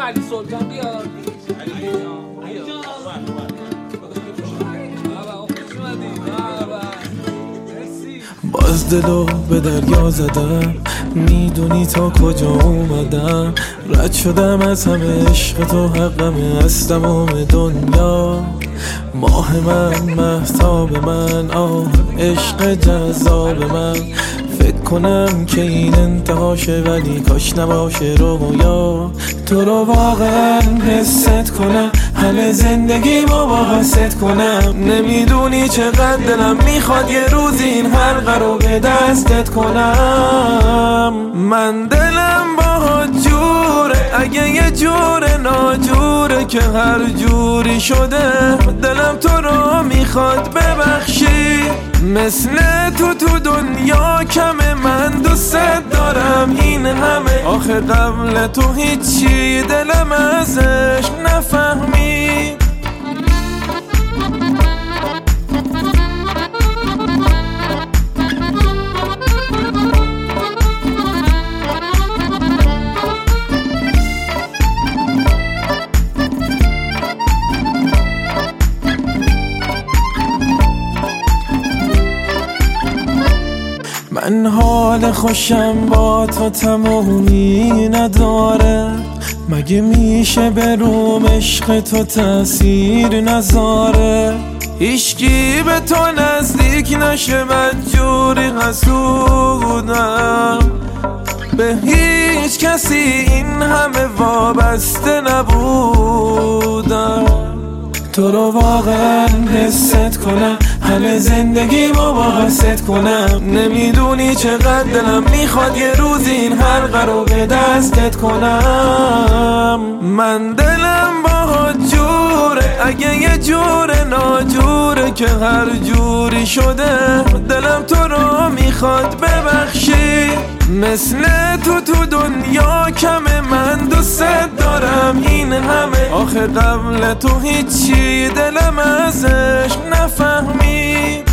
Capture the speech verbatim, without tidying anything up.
علی سلطان بیاد. باز دلو به دریا زدم، میدونی تا کجا اومدم. رد شدم از همه عشق تو، حقمه از تمام دنیا. ماه من، مهتاب من، آه عشق جذاب من. فکر کنم که این انتهاشه ولی کاش نباشه رویا. تو رو واقعا حست کنم، همه زندگی ما با حست کنم. نمیدونی چقدر دلم میخواد یه روز این حلقه رو به دستت کنم. من دلم با جوره، اگه یه جور ناجوره که هر جوری شده دلم تو رو میخواد ببخشی. مثل تو تو دنیا کمه، من دوست دارم این همه. آخه قبل تو هیچی دلم ازش نفهمید. من حال خوشم با تو تمومی نداره. مگه میشه به روم عشق تو تأثیر نذاره؟ هیچکی به تو نزدیک نشه، بدجوری حسودم. به هیچ کسی این همه وابسته نبودم. تو رو واقعا حست کنم، همه زندگی ما با حست کنم. نمیدونی چقدر دلم میخواد یه روز این حلقه رو به دستت کنم. من دلم با جوره، اگه یه جور ناجوره که هر جوری شده دلم تو رو میخواد ببخشی. مثل تو تو دنیا کمه، من دوست دارم این همه. آخه قبل تو هیچی دلم ازش نفهمید.